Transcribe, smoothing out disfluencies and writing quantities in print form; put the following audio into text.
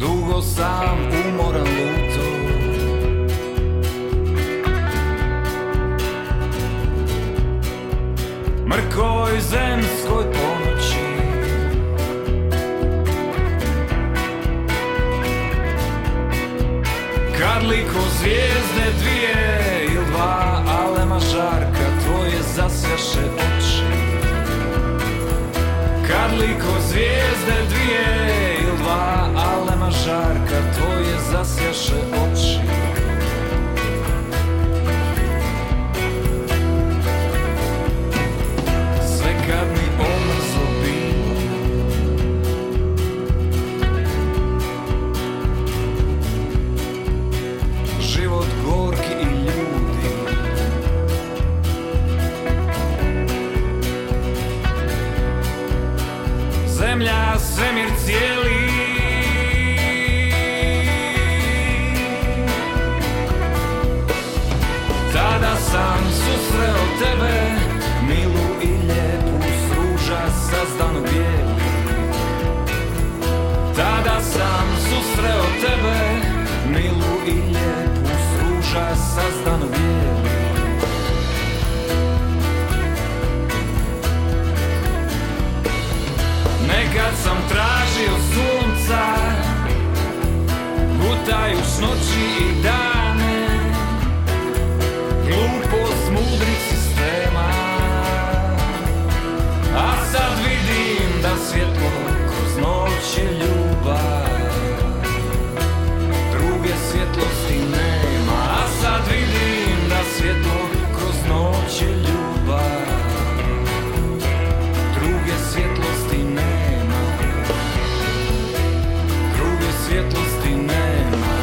dugo sam umoran luto. Mrkoj zemskoj ponoći, kad liko zvijezde dvije ili dva, alema žarka tvoje zasjaše oči. Kad liko zvijezde dvije ili dva, alema žarka tvoje zasjaše oči. Sve kad mi omrzlo bilo, život gorki i ljudi, zemlja, svemir cijeli, tada sam susreo tebe, milu i lijepu s ruža sazdanu bijelu. Tada sam susreo tebe, milu i lijepu s ruža sazdanu bijelu. Nekad sam tražio sunca, gutajuć noći i dane, glupost mudrih sistema, a sad vidim da svjetlo kroz noć je ljubav, druge svjetlosti nema. A sad vidim da svjetlo kroz noć je ljubav, druge svjetlosti nema, druge svjetlosti nema.